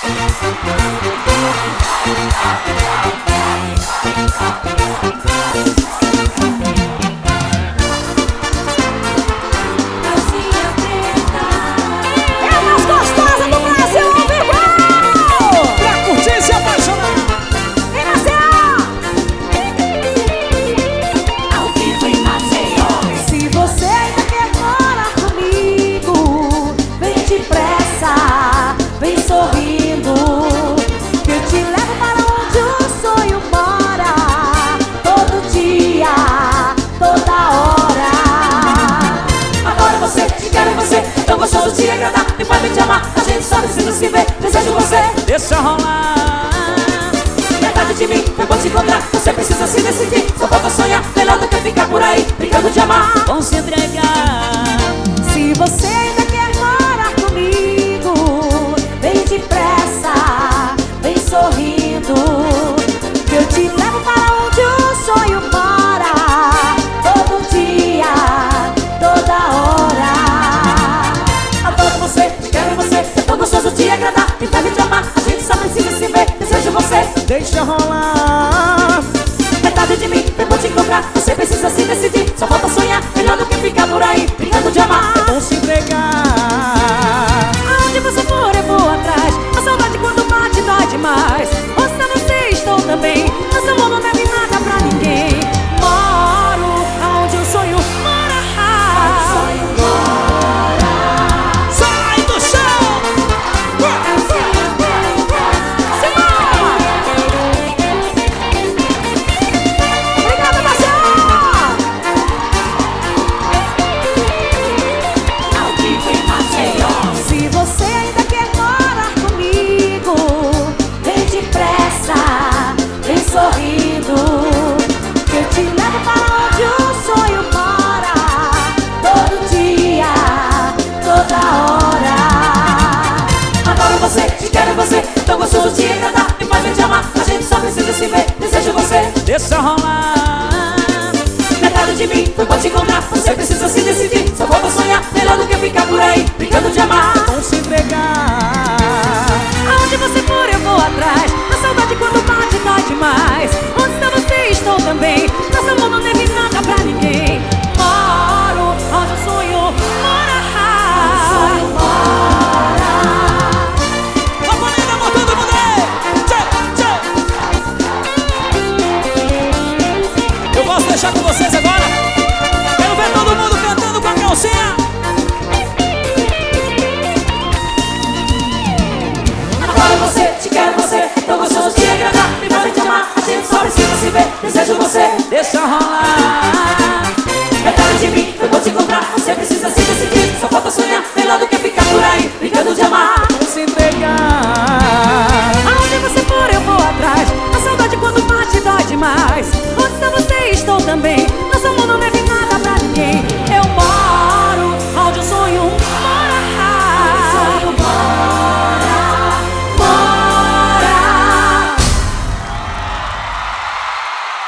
Te agradar, me pode te amar, a gente só precisa se ver. Desejo você, deixa rolar. Metade de mim foi bom te encontrar, você precisa se decidir. Só falta sonhar, melhor do que ficar por aí brincando de amar. Vamos se entregar. Se você ainda quer morar comigo, vem depressa, vem sorrindo, que eu te levo para onde o sonho mora. Todo dia, toda hora. Te agradar, me faz te amar, a gente só precisa se ver. Desejo você, deixa rolar. Metade de mim foi bom te encontrar, você precisa se decidir. Só falta sonhar, melhor do que ficar por aí brincando de amar. Vamos se entregar. Aonde você for eu vou atrás, a saudade quando bate dói demais. Ouça você, estou também, nosso amor não deve nada pra ninguém. Moro aonde o sonho mora. Tão gostoso te agradar, me faz te amar, a gente só precisa se ver. Desejo você, deixa rolar. Metade de mim foi bom te encontrar, você precisa se decidir. Só falta sonhar, melhor do que ficar por aí brincando de amar. Vamos se entregar. Aonde você for eu vou atrás, a saudade quando bate dói demais. Onde está você, estou também, nosso amor não deve nada pra ninguém. Moro onde o sonho mora. Posso deixar com vocês agora? Quero ver todo mundo cantando com a calcinha. Agora você, te quero você, tão gostoso te agradar, me faz te amar, a gente só precisa se ver. Desejo você, deixa rolar.